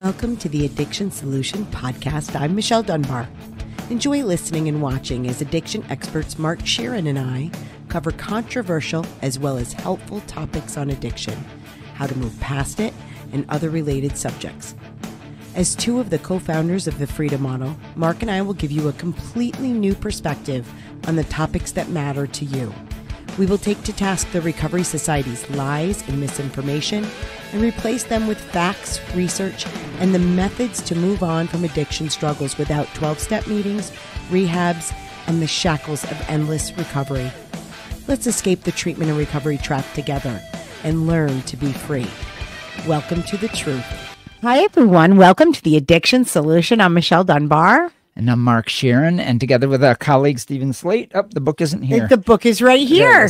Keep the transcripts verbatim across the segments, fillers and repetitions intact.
Welcome to the Addiction Solution Podcast. I'm Michelle Dunbar. Enjoy listening and watching as addiction experts Mark Sheeran and I cover controversial as well as helpful topics on addiction, how to move past it, and other related subjects. As two of the co-founders of the Freedom Model, Mark and I will give you a completely new perspective on the topics that matter to you. We will take to task the Recovery Society's lies and misinformation and replace them with facts, research, and the methods to move on from addiction struggles without twelve-step meetings, rehabs, and the shackles of endless recovery. Let's escape the treatment and recovery trap together and learn to be free. Welcome to the truth. Hi, everyone. Welcome to the Addiction Solution. I'm Michelle Dunbar. And I'm Mark Sheeran, and together with our colleague, Stephen Slate. Oh, the book isn't here. The book is right here.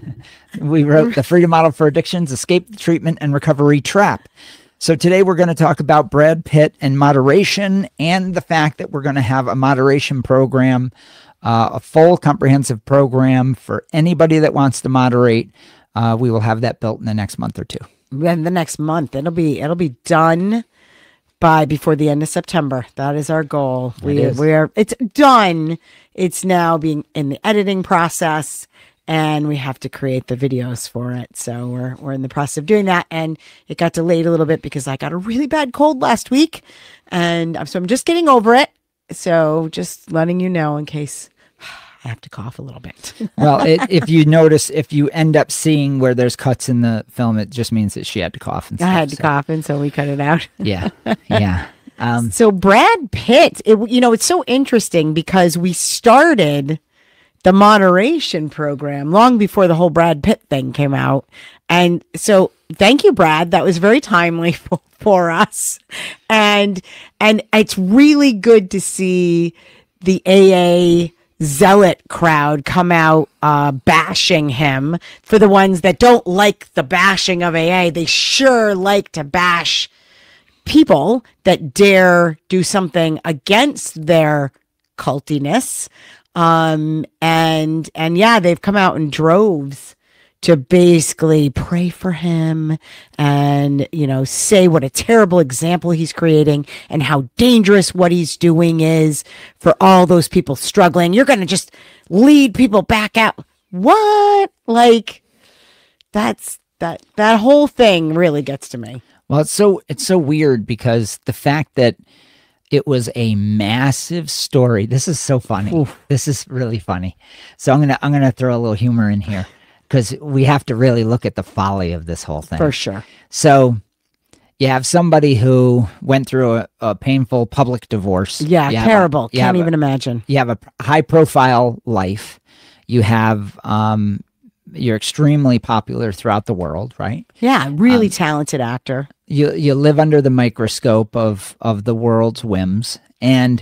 We wrote The Freedom Model for Addictions, Escape the Treatment and Recovery Trap. So today we're going to talk about Brad Pitt and moderation and the fact that we're going to have a moderation program, uh, a full comprehensive program for anybody that wants to moderate. Uh, we will have that built in the next month or two. In the next month. It'll be, it'll be done by before the end of September. That is our goal. We we are it's done. It's now being in the editing process, and we have to create the videos for it. So we're we're in the process of doing that, and it got delayed a little bit because I got a really bad cold last week, and so I'm just getting over it. So just letting you know in case I have to cough a little bit. Well, it, if you notice, if you end up seeing where there's cuts in the film, it just means that she had to cough. And stuff, I had to so. cough, and so we cut it out. Yeah, yeah. Um, so Brad Pitt, it, you know, it's so interesting because we started the moderation program long before the whole Brad Pitt thing came out. And so thank you, Brad. That was very timely for, for us. And, and it's really good to see the A A zealot crowd come out uh, bashing him. For the ones that don't like the bashing of A A, they sure like to bash people that dare do something against their cultiness. Um, and, and yeah, they've come out in droves to basically pray for him and, you know, say what a terrible example he's creating and how dangerous what he's doing is for all those people struggling. You're going to just lead people back out. What? Like, that's, that, that whole thing really gets to me. Well, it's so, it's so weird because the fact that it was a massive story. This is so funny. Oof. This is really funny. So I'm going to, I'm going to throw a little humor in here, because we have to really look at the folly of this whole thing. For sure. So you have somebody who went through a, a painful public divorce. Yeah, you terrible. A, Can't even a, imagine. You have a high-profile life. You have, um, you're extremely popular throughout the world, right? Yeah, really um, talented actor. You you live under the microscope of of the world's whims, and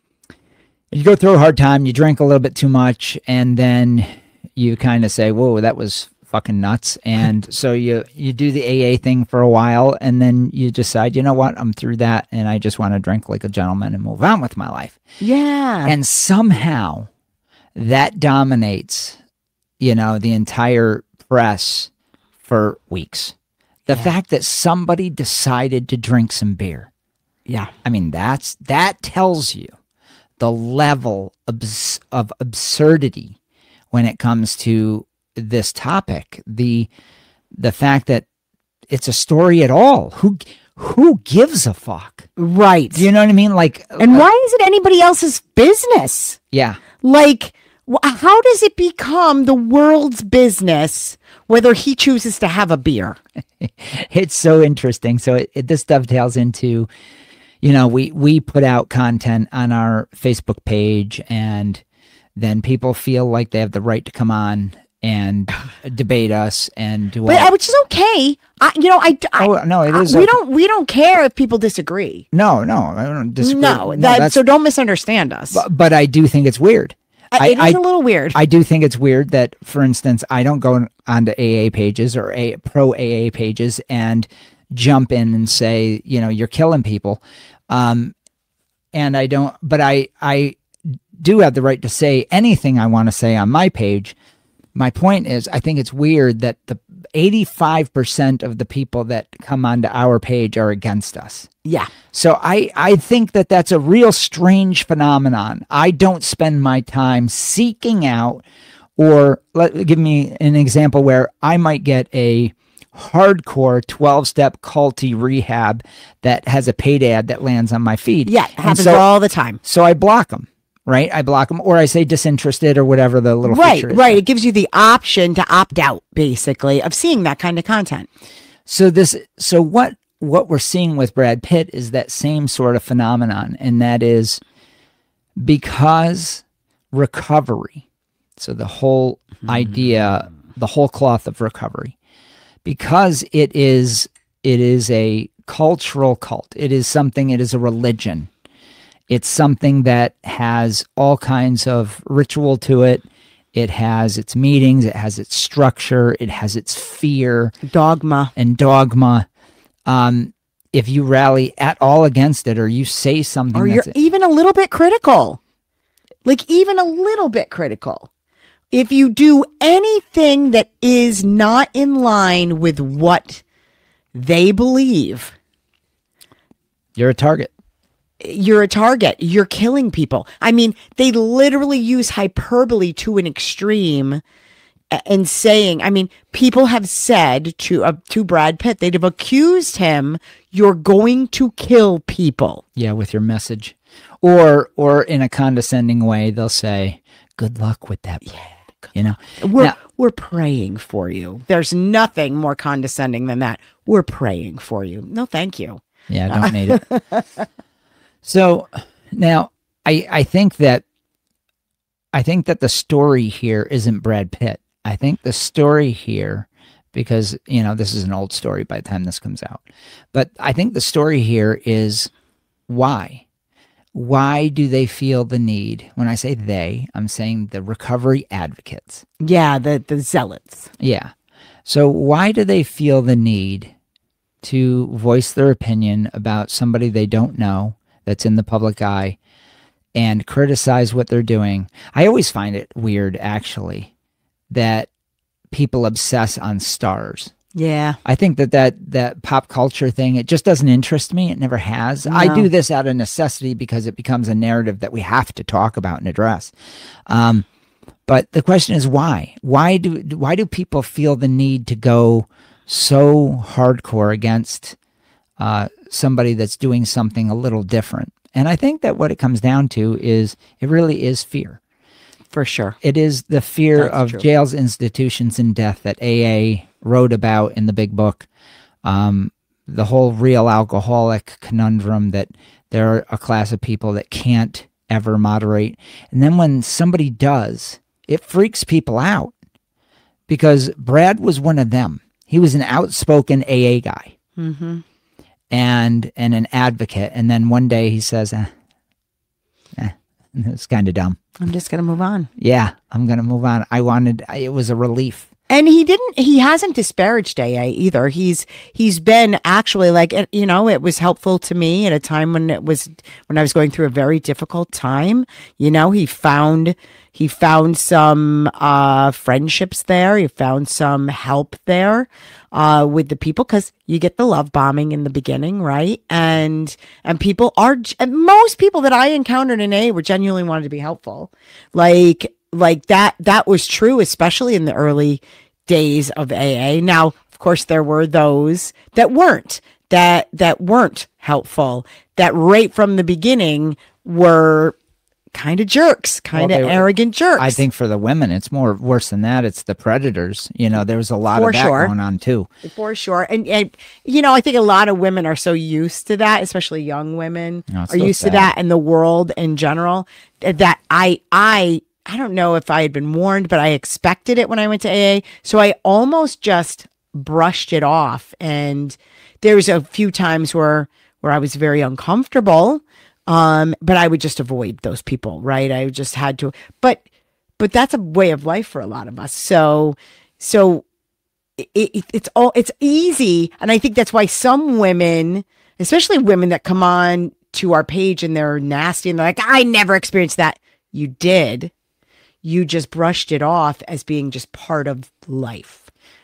you go through a hard time. You drink a little bit too much, and then you kind of say, whoa, that was fucking nuts. And so you, you do the A A thing for a while, and then you decide, you know what, I'm through that, and I just want to drink like a gentleman and move on with my life. Yeah. And somehow that dominates, you know, the entire press for weeks. The yeah. fact that somebody decided to drink some beer. Yeah. I mean, that's that tells you the level of, of absurdity when it comes to this topic, the the fact that it's a story at all. Who who gives a fuck? Right. Do you know what I mean? Like, and uh, why is it anybody else's business? Yeah. Like, how does it become the world's business whether he chooses to have a beer? It's so interesting. So it, it, this dovetails into, you know, we we put out content on our Facebook page, and then people feel like they have the right to come on and debate us and do all. But which is okay. I, you know, I, I oh no, it is. I, we okay. don't we don't care if people disagree. No, no, I don't disagree. No, no that, so don't misunderstand us. But, but I do think it's weird. I, it is I, a little weird. I do think it's weird that, for instance, I don't go onto A A pages or a pro A A pages and jump in and say, you know, you're killing people. Um, and I don't, but I, I do have the right to say anything I want to say on my page. My point is, I think it's weird that the eighty-five percent of the people that come onto our page are against us. Yeah. So I, I think that that's a real strange phenomenon. I don't spend my time seeking out, or let give me an example where I might get a hardcore twelve-step culty rehab that has a paid ad that lands on my feed. Yeah, it happens so, all the time. So I block them, right? I block them, or I say disinterested or whatever the little right, feature is. Right, It gives you the option to opt out, basically, of seeing that kind of content. So this, so what what we're seeing with Brad Pitt is that same sort of phenomenon, and that is because recovery, so the whole mm-hmm. idea, the whole cloth of recovery, because it is it is a cultural cult. It is something, it is a religion. It's something that has all kinds of ritual to it. It has its meetings, it has its structure, it has its fear. Dogma. And dogma. Um, if you rally at all against it, or you say something, or you're that's even a little bit critical, like even a little bit critical, if you do anything that is not in line with what they believe, you're a target. You're a target. You're killing people. I mean, they literally use hyperbole to an extreme. And saying, I mean, people have said to uh, to Brad Pitt, they'd have accused him, you're going to kill people. Yeah, with your message. Or or in a condescending way, they'll say, good luck with that. Yeah. You know, we're, now, we're praying for you. There's nothing more condescending than that. We're praying for you. No, thank you. Yeah, I don't need it. So now I I think that I think that the story here isn't Brad Pitt. I think the story here, because, you know, this is an old story by the time this comes out, but I think the story here is why? Why do they feel the need? When I say they, I'm saying the recovery advocates. Yeah, the, the zealots. Yeah. So why do they feel the need to voice their opinion about somebody they don't know that's in the public eye and criticize what they're doing? I always find it weird, actually, that people obsess on stars. Yeah. I think that, that that pop culture thing, it just doesn't interest me. It never has. No. I do this out of necessity because it becomes a narrative that we have to talk about and address. Um, but the question is why? Why do why do people feel the need to go so hardcore against uh, somebody that's doing something a little different? And I think that what it comes down to is it really is fear. For sure. It is the fear That's of true. jails, institutions, and death that A A wrote about in the big book. Um, the whole real alcoholic conundrum, that there are a class of people that can't ever moderate. And then when somebody does, it freaks people out, because Brad was one of them. He was an outspoken A A guy mm-hmm. and, and an advocate. And then one day he says, eh, eh, it's kind of dumb. I'm just going to move on. Yeah, I'm going to move on. I wanted, it was a relief. And he didn't, he hasn't disparaged A A either. He's, he's been actually like, you know, it was helpful to me at a time when it was, when I was going through a very difficult time. You know, he found, he found some uh, friendships there. He found some help there uh, with the people, because you get the love bombing in the beginning, right? And, and people are, and most people that I encountered in A A were genuinely wanted to be helpful. Like, Like that, that was true, especially in the early days of A A. Now, of course, there were those that weren't, that, that weren't helpful, that right from the beginning were kind of jerks, kind of well, arrogant jerks. I think for the women, it's more worse than that. It's the predators. You know, there was a lot For of that sure. going on too. For sure. And, and, you know, I think a lot of women are so used to that, especially young women No, it's are so used to sad. that in the world in general, that I, I, I don't know if I had been warned, but I expected it when I went to A A. So I almost just brushed it off. And there's a few times where, where I was very uncomfortable. Um, but I would just avoid those people, right? I just had to, but, but that's a way of life for a lot of us. So, so it, it, it's all, it's easy. And I think that's why some women, especially women that come on to our page and they're nasty and they're like, I never experienced that. You did. You just brushed it off as being just part of life.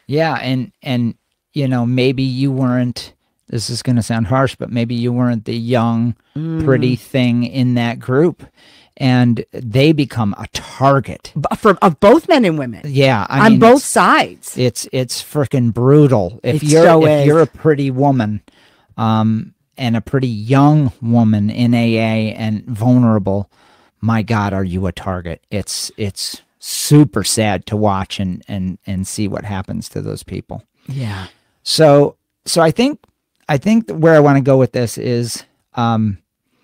Yeah, and and you know, maybe you weren't, this is going to sound harsh, but maybe you weren't the young, pretty thing in that group, and they become a target. B- For of both men and women. Yeah, I on mean, both it's, sides. it's it's freaking brutal. If It you're so if is. you're a pretty woman, um, and a pretty young woman in A A and vulnerable, my God, are you a target? It's it's super sad to watch and and and see what happens to those people. Yeah. So so I think I think where I want to go with this is, um,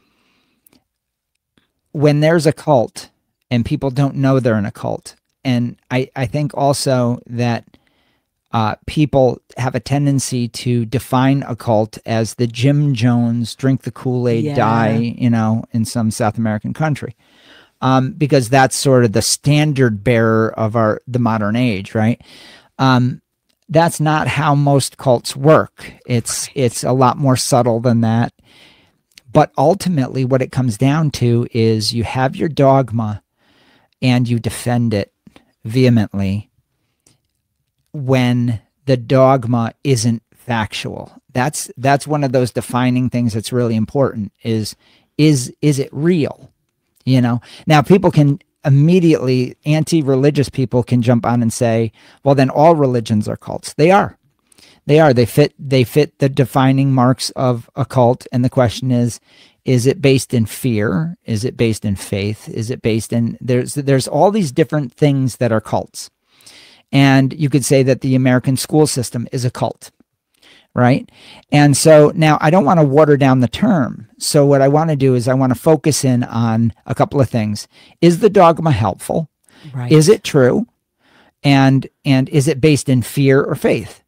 when there's a cult and people don't know they're in a cult, and I I think also that uh, people have a tendency to define a cult as the Jim Jones drink the Kool-Aid, Yeah. die, you know, in some South American country. Um, because that's sort of the standard bearer of our the modern age, right? Um, that's not how most cults work. It's it's a lot more subtle than that. But ultimately, what it comes down to is you have your dogma and you defend it vehemently when the dogma isn't factual. That's that's one of those defining things that's really important. Is is is it real? You know, now people can immediately, anti-religious people can jump on and say, well, then all religions are cults. They are. They are. They fit they fit the defining marks of a cult. And the question is, is it based in fear? Is it based in faith? Is it based in, there's there's all these different things that are cults. And you could say that the American school system is a cult. Right? And so now I don't want to water down the term. So what I want to do is I want to focus in on a couple of things. Is the dogma helpful? Right. Is it true? And and is it based in fear or faith?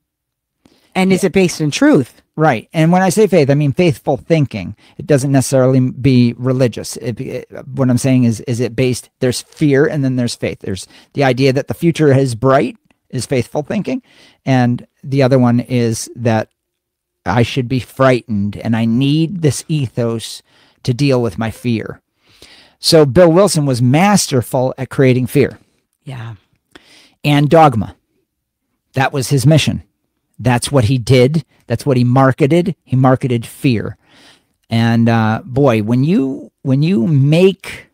And is it based in truth? Right. And when I say faith, I mean faithful thinking. It doesn't necessarily be religious. It, it, what I'm saying is, is it based, there's fear and then there's faith. There's the idea that the future is bright is faithful thinking. And the other one is that I should be frightened and I need this ethos to deal with my fear. So Bill Wilson was masterful at creating fear. Yeah. And dogma. That was his mission. That's what he did. That's what he marketed. He marketed fear. And uh, boy, when you when you make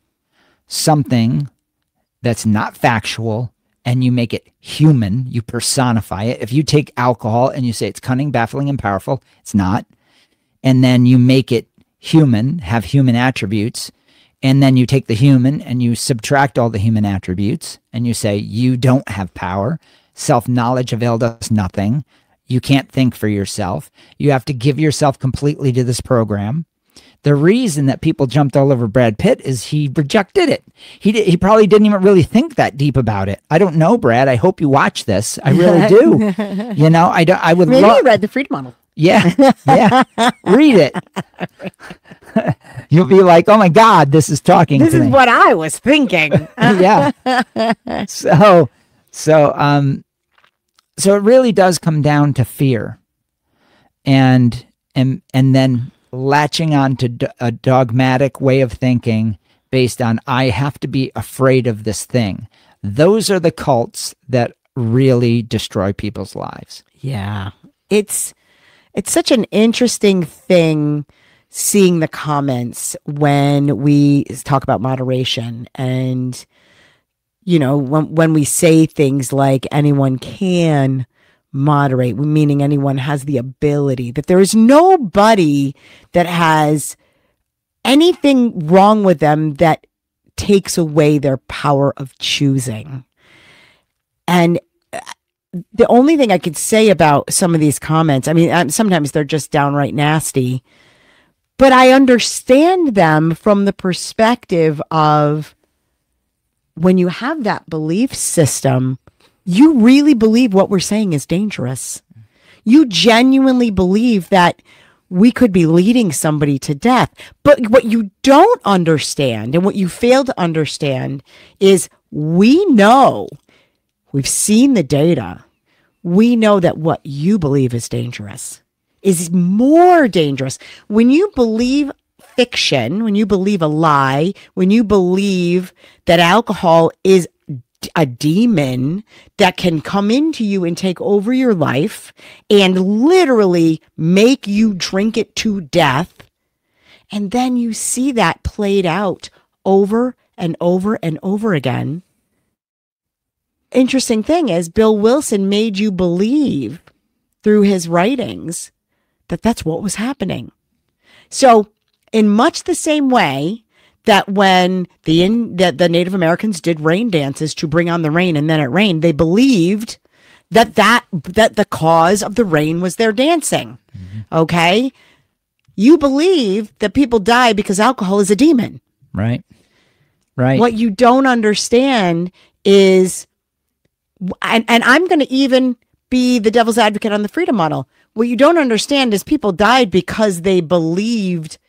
something that's not factual and you make it human, you personify it. If you take alcohol and you say it's cunning, baffling, and powerful, it's not. And then you make it human, have human attributes, and then you take the human and you subtract all the human attributes, and you say you don't have power. Self-knowledge availed us nothing. You can't think for yourself. You have to give yourself completely to this program. The reason that people jumped all over Brad Pitt is he rejected it. He did, he probably didn't even really think that deep about it. I don't know, Brad. I hope you watch this. I really do. You know, I don't. I would Maybe love. you read the Freedom Model. Yeah, yeah. Read it. You'll be like, oh my God, this is talking. This to is me. what I was thinking. Yeah. So, so, um, so it really does come down to fear, and and and then latching on to d- a dogmatic way of thinking based on I have to be afraid of this thing. Those are the cults that really destroy people's lives. Yeah. It's it's such an interesting thing seeing the comments when we talk about moderation, and you know, when when we say things like anyone can moderate, meaning anyone has the ability, that there is nobody that has anything wrong with them that takes away their power of choosing. And the only thing I could say about some of these comments, I mean, sometimes they're just downright nasty, but I understand them from the perspective of when you have that belief system, you really believe what we're saying is dangerous. You genuinely believe that we could be leading somebody to death. But what you don't understand and what you fail to understand is we know, we've seen the data. We know that what you believe is dangerous is more dangerous. When you believe fiction, when you believe a lie, when you believe that alcohol is a demon that can come into you and take over your life and literally make you drink it to death. And then you see that played out over and over and over again. Interesting thing is, Bill Wilson made you believe through his writings that that's what was happening. So in much the same way that when the in, that the Native Americans did rain dances to bring on the rain, and then it rained, they believed that that that the cause of the rain was their dancing. Mm-hmm. Okay, you believe that people die because alcohol is a demon. Right. Right. What you don't understand is, and, and I'm going to even be the devil's advocate on the freedom model. What you don't understand is people died because they believed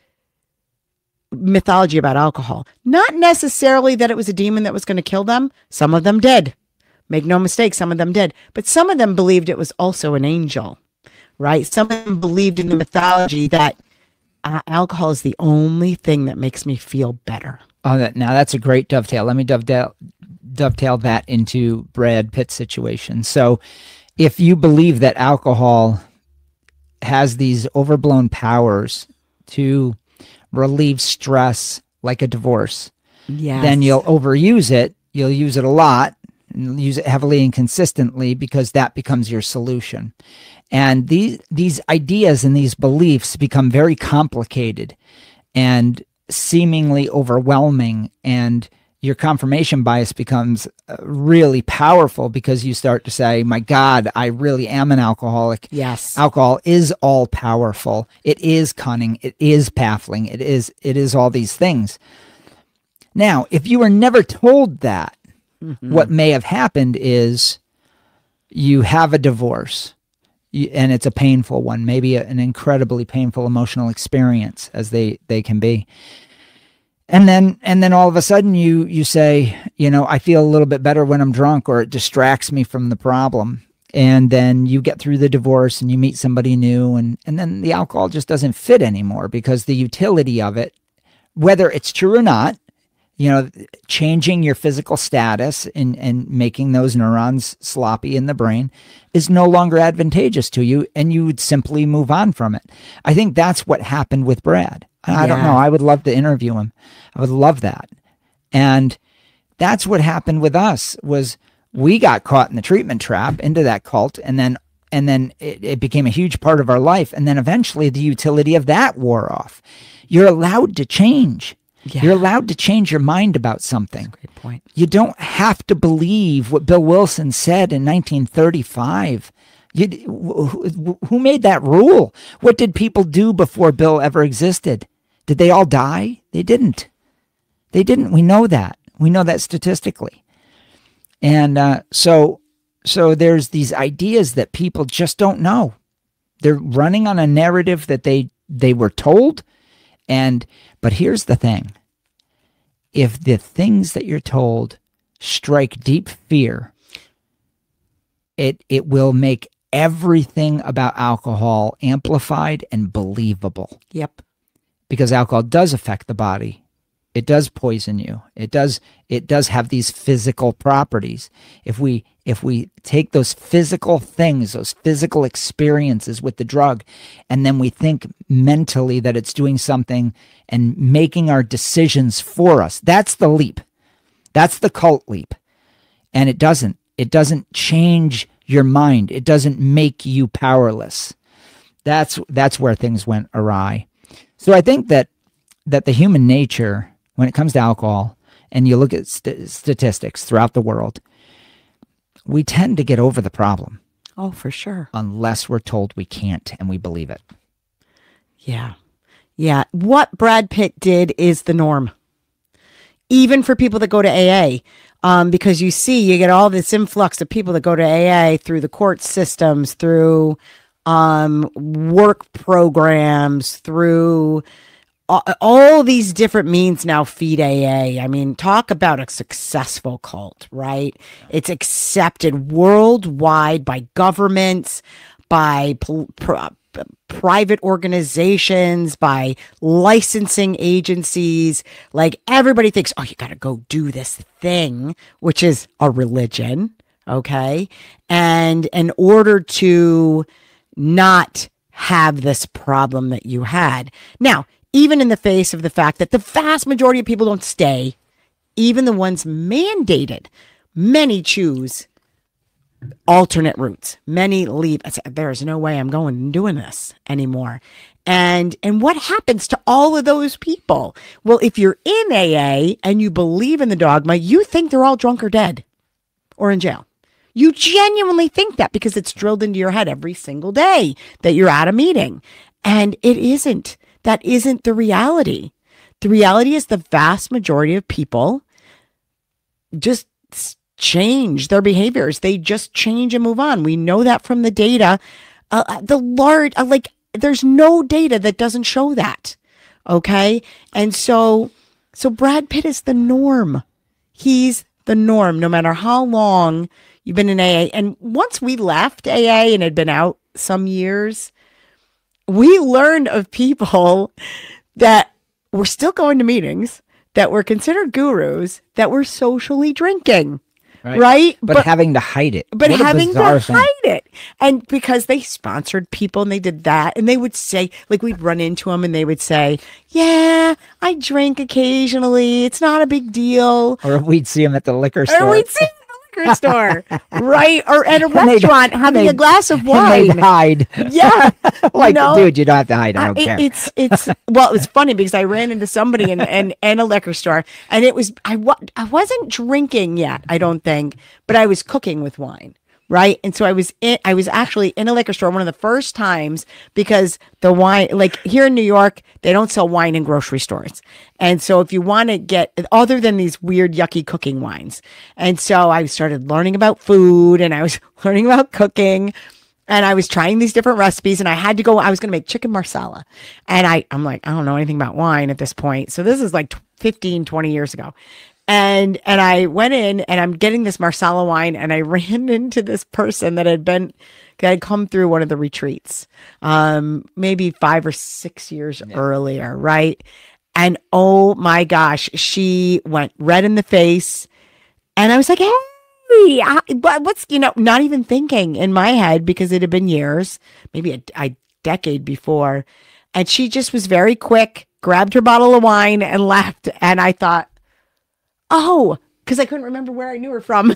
mythology about alcohol. Not necessarily that it was a demon that was going to kill them. Some of them did. Make no mistake, some of them did. But some of them believed it was also an angel, right? Some of them believed in the mythology that uh, alcohol is the only thing that makes me feel better. Oh, that, now that's a great dovetail. Let me dovetail, dovetail that into Brad Pitt's situation. So if you believe that alcohol has these overblown powers to relieve stress like a divorce, yes, then you'll overuse it. You'll use it a lot and use it heavily and consistently because that becomes your solution. And these these ideas and these beliefs become very complicated and seemingly overwhelming, and your confirmation bias becomes really powerful because you start to say, my God, I really am an alcoholic. Yes. Alcohol is all powerful. It is cunning. It is baffling. It is, it is all these things. Now, if you were never told that, mm-hmm. what may have happened is you have a divorce you, and it's a painful one, maybe a, an incredibly painful emotional experience as they, they can be. And then, and then all of a sudden you, you say, you know, I feel a little bit better when I'm drunk, or it distracts me from the problem. And then you get through the divorce and you meet somebody new, and, and then the alcohol just doesn't fit anymore because the utility of it, whether it's true or not, you know, changing your physical status and, and making those neurons sloppy in the brain is no longer advantageous to you, and you would simply move on from it. I think that's what happened with Brad. I don't know. I would love to interview him. I would love that. And that's what happened with us, was we got caught in the treatment trap into that cult, and then and then it, it became a huge part of our life. And then eventually the utility of that wore off. You're allowed to change. Yeah. You're allowed to change your mind about something. That's a great point. You don't have to believe what Bill Wilson said in nineteen thirty-five. You, who made that rule? What did people do before Bill ever existed? Did they all die? They didn't. They didn't. We know that. We know that statistically. And uh, so, so there's these ideas that people just don't know. They're running on a narrative that they they were told. And but here's the thing: if the things that you're told strike deep fear, it it will make everything about alcohol amplified and believable. Yep. Because alcohol does affect the body. It does poison you. It does it does have these physical properties. If we if we take those physical things, those physical experiences with the drug, and then we think mentally that it's doing something and making our decisions for us, that's the leap. That's the cult leap. And it doesn't. It doesn't change your mind. It doesn't make you powerless. That's that's where things went awry. So I think that that the human nature, when it comes to alcohol, and you look at st- statistics throughout the world, we tend to get over the problem. Oh, for sure. Unless we're told we can't and we believe it. Yeah. Yeah. What Brad Pitt did is the norm. Even for people that go to A A. Um, because you see, you get all this influx of people that go to A A through the court systems, through um, work programs, through all, all these different means now feed A A. I mean, talk about a successful cult, right? It's accepted worldwide by governments, by pol- pro- p- private organizations, by licensing agencies. Like everybody thinks, oh, you got to go do this thing, which is a religion. Okay. And in order to not have this problem that you had. Now, even in the face of the fact that the vast majority of people don't stay, even the ones mandated, many choose alternate routes. Many leave. I say, there's no way I'm going and doing this anymore. And and what happens to all of those people? Well, if you're in A A and you believe in the dogma, you think they're all drunk or dead or in jail. You genuinely think that because it's drilled into your head every single day that you're at a meeting. And it isn't. That isn't the reality. The reality is the vast majority of people just change their behaviors. They just change and move on. We know that from the data. Uh, the large, uh, like, there's no data that doesn't show that. Okay. And so, so Brad Pitt is the norm. He's the norm, no matter how long you've been in A A. And once we left A A and had been out some years, we learned of people that were still going to meetings, that were considered gurus, that were socially drinking. Right. right? But, but having to hide it. But what having to thing. hide it. And because they sponsored people and they did that. And they would say, like, we'd run into them and they would say, yeah, I drink occasionally. It's not a big deal. Or we'd see them at the liquor store. Or we'd see them at the liquor store. Right? Or at a restaurant having a glass of wine. And they'd hide. Yeah. Like, no, dude, you don't have to hide. I don't it, care. It's, it's, well, it was funny because I ran into somebody in, in, in a liquor store and it was, I, wa- I wasn't drinking yet, I don't think, but I was cooking with wine. Right. And so I was in, I was actually in a liquor store one of the first times because the wine, like here in New York, they don't sell wine in grocery stores. And so if you want to get, other than these weird, yucky cooking wines. And so I started learning about food and I was learning about cooking and I was trying these different recipes and I had to go, I was going to make chicken marsala. And I, I'm like, I don't know anything about wine at this point. So this is like fifteen, twenty years ago. And and I went in and I'm getting this Marsala wine and I ran into this person that had been, that had come through one of the retreats, um, maybe five or six years yeah. earlier, right? And oh my gosh, she went red in the face. And I was like, hey, I, what's, you know, not even thinking in my head because it had been years, maybe a, a decade before. And she just was very quick, grabbed her bottle of wine and left. And I thought, oh, because I couldn't remember where I knew her from.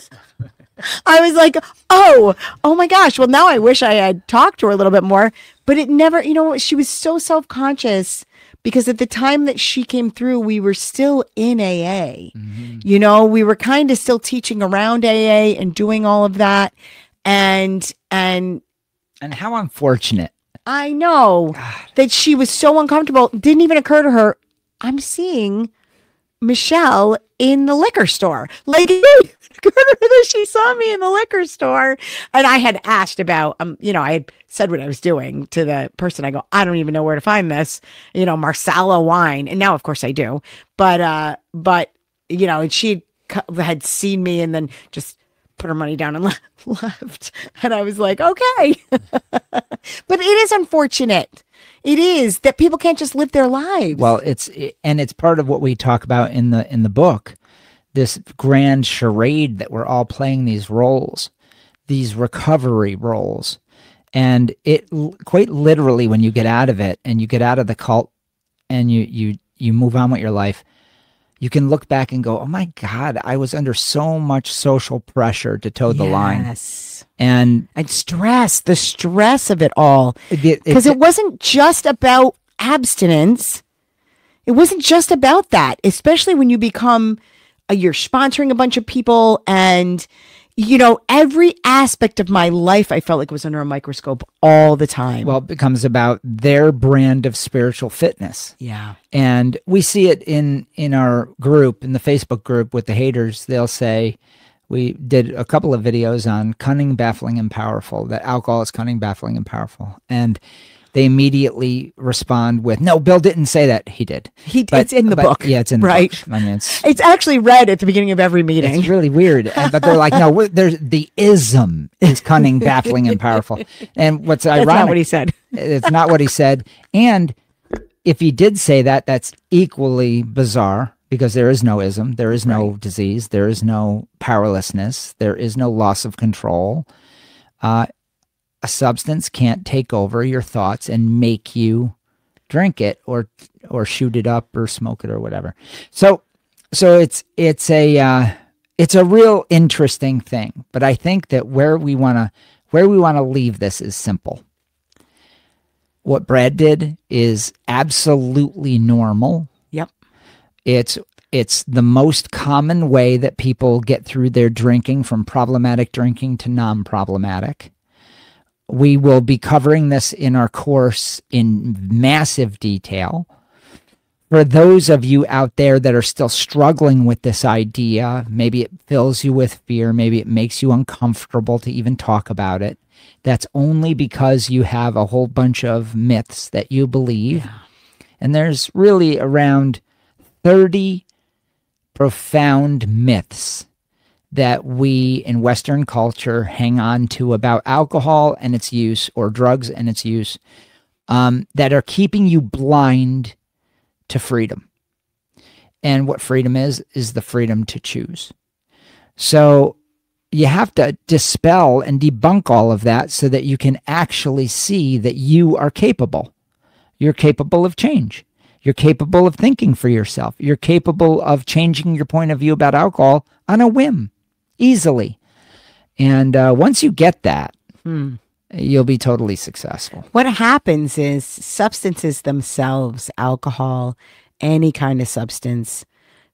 I was like, oh, oh my gosh. Well, now I wish I had talked to her a little bit more, but it never, you know, she was so self-conscious because at the time that she came through, we were still in A A. Mm-hmm. You know, we were kind of still teaching around A A and doing all of that. And, and, and how unfortunate. I know God. That she was so uncomfortable. Didn't even occur to her, I'm seeing Michelle in the liquor store. Like, she saw me in the liquor store. And I had asked about, um, you know, I had said what I was doing to the person. I go, I don't even know where to find this, you know, Marsala wine. And now, of course, I do. But, uh, but, you know, and she had seen me and then just put her money down and left. And I was like, okay. But it is unfortunate. It is that people can't just live their lives. Well, it's and it's part of what we talk about in the in the book, this grand charade that we're all playing these roles, these recovery roles. And it quite literally, when you get out of it and you get out of the cult and you you you move on with your life, you can look back and go, oh my God, I was under so much social pressure to toe the line. Yes. And and stress, the stress of it all. Because it, it, it wasn't just about abstinence. It wasn't just about that, especially when you become, uh, you're sponsoring a bunch of people and, you know, every aspect of my life, I felt like was under a microscope all the time. Well, it becomes about their brand of spiritual fitness. Yeah. And we see it in, in our group, in the Facebook group with the haters. They'll say, we did a couple of videos on cunning, baffling, and powerful, that alcohol is cunning, baffling, and powerful. And they immediately respond with, no, Bill didn't say that. He did. He, But- it's in the but- book. Yeah, it's in the right. book. I mean, it's, It's actually read at the beginning of every meeting. it's really weird. And- But they're like, no, we're, there's the ism is cunning, baffling, and powerful. And what's That's ironic, not what he said. it's not what he said. And if he did say that, that's equally bizarre because there is no ism, there is no disease, there is no powerlessness, there is no loss of control. Uh, a substance can't take over your thoughts and make you drink it or or shoot it up or smoke it or whatever. So so it's it's a uh, it's a real interesting thing. But I think that where we wanna where we wanna leave this is simple. What Brad did is absolutely normal. Yep. It's it's the most common way that people get through their drinking, from problematic drinking to non-problematic. We will be covering this in our course in massive detail. For those of you out there that are still struggling with this idea, maybe it fills you with fear, maybe it makes you uncomfortable to even talk about it. That's only because you have a whole bunch of myths that you believe. Yeah. And there's really around thirty profound myths that we in Western culture hang on to about alcohol and its use, or drugs and its use, um, that are keeping you blind to freedom. And what freedom is, is the freedom to choose. So you have to dispel and debunk all of that so that you can actually see that you are capable. You're capable of change. You're capable of thinking for yourself. You're capable of changing your point of view about alcohol on a whim, easily. And uh, once you get that, Hmm. you'll be totally successful. What happens is substances themselves, alcohol, any kind of substance,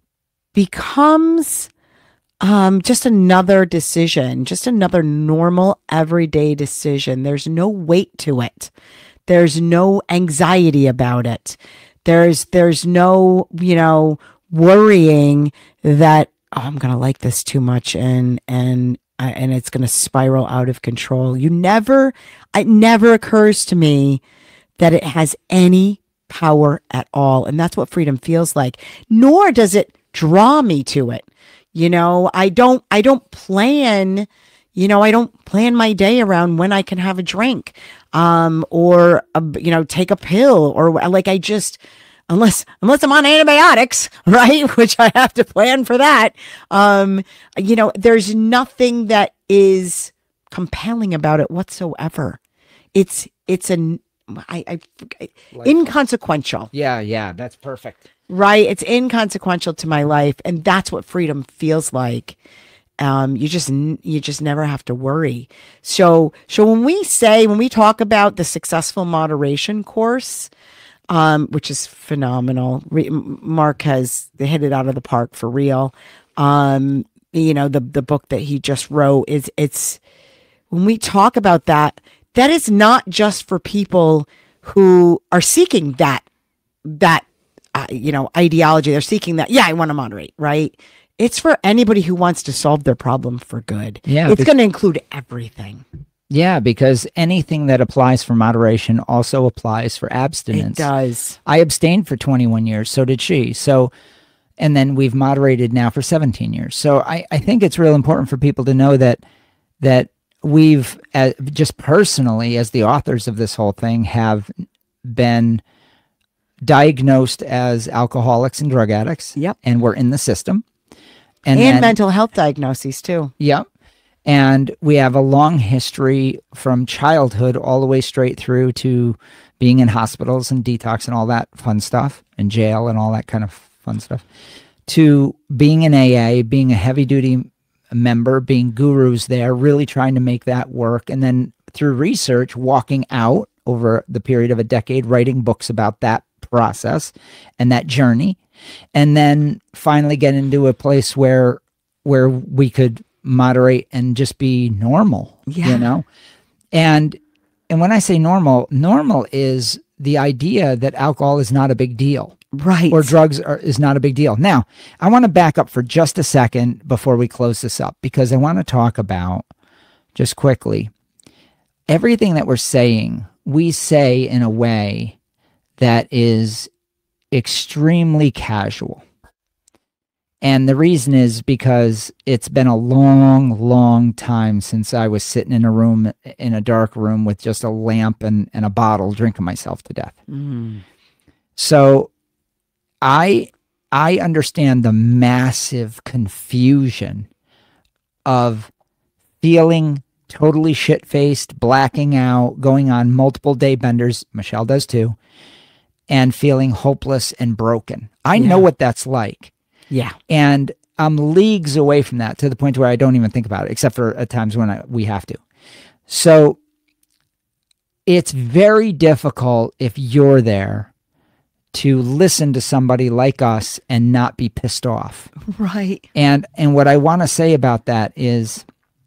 becomes um, just another decision, just another normal, everyday decision. There's no weight to it. There's no anxiety about it. There's there's no, you know, worrying that, oh, I'm going to like this too much and and uh, and it's going to spiral out of control. You never, it never occurs to me that it has any power at all. And that's what freedom feels like. Nor does it draw me to it. You know, I don't, I don't plan, you know, I don't plan my day around when I can have a drink, um, or, uh, you know, take a pill, or like, I just, unless, unless I'm on antibiotics, right? Which I have to plan for that. Um, you know, there's nothing that is compelling about it whatsoever. It's, it's an, I, I, inconsequential. Yeah, yeah, that's perfect. Right. It's inconsequential to my life. And that's what freedom feels like. Um, you just, you just never have to worry. So, so when we say, when we talk about the Successful Moderation course, um, which is phenomenal, Re- Mark has hit it out of the park for real. Um, you know, the, the book that he just wrote is, it's, when we talk about that, that is not just for people who are seeking that, that, Uh, you know, ideology. They're seeking that. Yeah, I want to moderate, right? It's for anybody who wants to solve their problem for good. Yeah, It's bec- going to include everything. Yeah, because anything that applies for moderation also applies for It abstinence. does. I abstained for twenty-one years, so did she. So, and then we've moderated now for seventeen years. So I, I think it's real important for people to know that, that we've, uh, just personally, as the authors of this whole thing, have been diagnosed as alcoholics and drug addicts. Yep. And we're in the system. And, then- mental health diagnoses too. Yep. And we have a long history from childhood all the way straight through to being in hospitals and detox and all that fun stuff, and jail and all that kind of fun stuff, to being in A A, being a heavy duty member, being gurus there, really trying to make that work. And then through research, walking out over the period of a decade, writing books about that process and that journey, and then finally get into a place where where we could moderate and just be normal. Yeah. You know, and and when I say normal, normal is the idea that alcohol is not a big deal, Right. or drugs are, is not a big deal. Now, I want to back up for just a second before we close this up, because I want to talk about, just quickly, everything that we're saying we say in a way that is extremely casual. And the reason is because it's been a long, long time since I was sitting in a room, in a dark room with just a lamp and, and a bottle drinking myself to death. Mm. So I I understand the massive confusion of feeling totally shit-faced, blacking out, going on multiple day benders, Michelle does too, and feeling hopeless and broken. I Yeah. know what that's like. Yeah. And I'm leagues away from that to the point where I don't even think about it, except for at times when I, we have to. So it's very difficult if you're there to listen to somebody like us and not be pissed off. Right. And and what I want to say about that is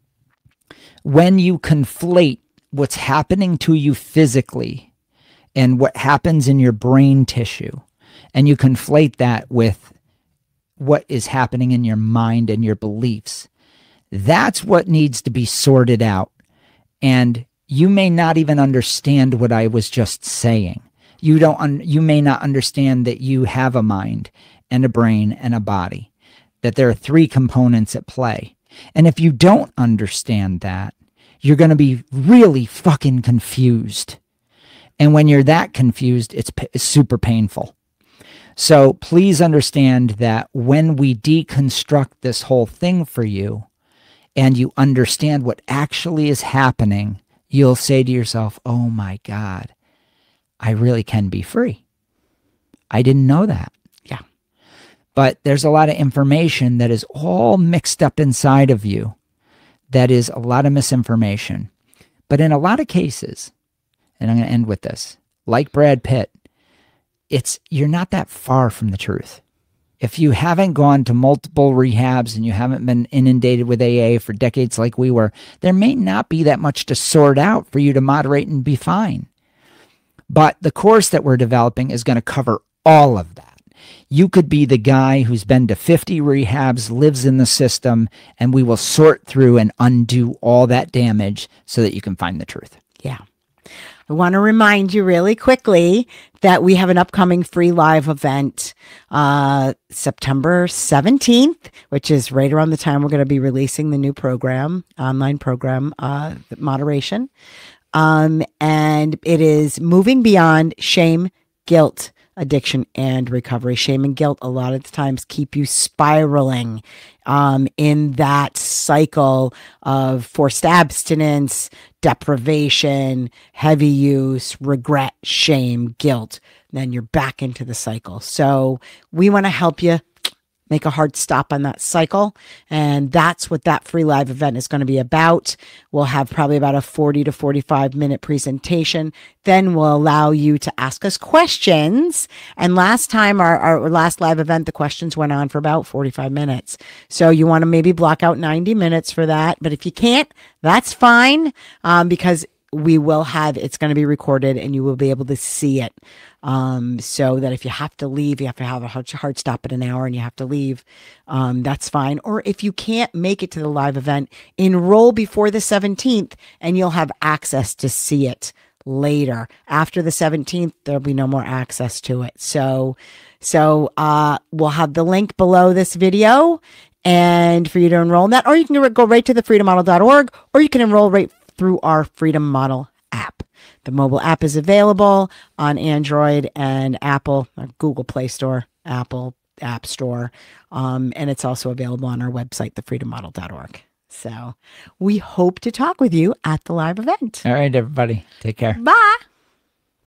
when you conflate what's happening to you physically and what happens in your brain tissue, and you conflate that with what is happening in your mind and your beliefs, that's what needs to be sorted out. And you may not even understand what I was just saying. You don't un- you may not understand that you have a mind and a brain and a body, that there are three components at play. And if you don't understand that, you're going to be really fucking confused. And when you're that confused, it's, p- it's super painful. So please understand that when we deconstruct this whole thing for you and you understand what actually is happening, you'll say to yourself, oh my God, I really can be free. I didn't know that. Yeah. But there's a lot of information that is all mixed up inside of you. That is a lot of misinformation. But in a lot of cases, and I'm going to end with this, like Brad Pitt, it's you're not that far from the truth. If you haven't gone to multiple rehabs and you haven't been inundated with A A for decades like we were, there may not be that much to sort out for you to moderate and be fine. But the course that we're developing is going to cover all of that. You could be the guy who's been to fifty rehabs, lives in the system, and we will sort through and undo all that damage so that you can find the truth. Yeah. I want to remind you really quickly that we have an upcoming free live event, uh, September seventeenth, which is right around the time we're going to be releasing the new program, online program, uh, Moderation. Um, and it is moving beyond shame, guilt, addiction, and recovery. Shame and guilt a lot of the times keep you spiraling um, in that cycle of forced abstinence, deprivation, heavy use, regret, shame, guilt. Then you're back into the cycle. So we want to help you make a hard stop on that cycle. And that's what that free live event is going to be about. We'll have probably about a forty to forty-five minute presentation. Then we'll allow you to ask us questions. And last time, our, our last live event, the questions went on for about forty-five minutes. So you want to maybe block out ninety minutes for that. But if you can't, that's fine, um, because we will have, it's going to be recorded and you will be able to see it. Um, so that if you have to leave, you have to have a hard, hard stop at an hour and you have to leave, um, that's fine. Or if you can't make it to the live event, enroll before the seventeenth and you'll have access to see it later. After the seventeenth, there'll be no more access to it. So, so, uh, we'll have the link below this video and for you to enroll in that, or you can go right to the freedom model dot org, or you can enroll right through our Freedom Model app. The mobile app is available on Android and Apple, or Google Play Store, Apple App Store, um, and it's also available on our website, the freedom model dot org. So we hope to talk with you at the live event. All right, everybody. Take care. Bye.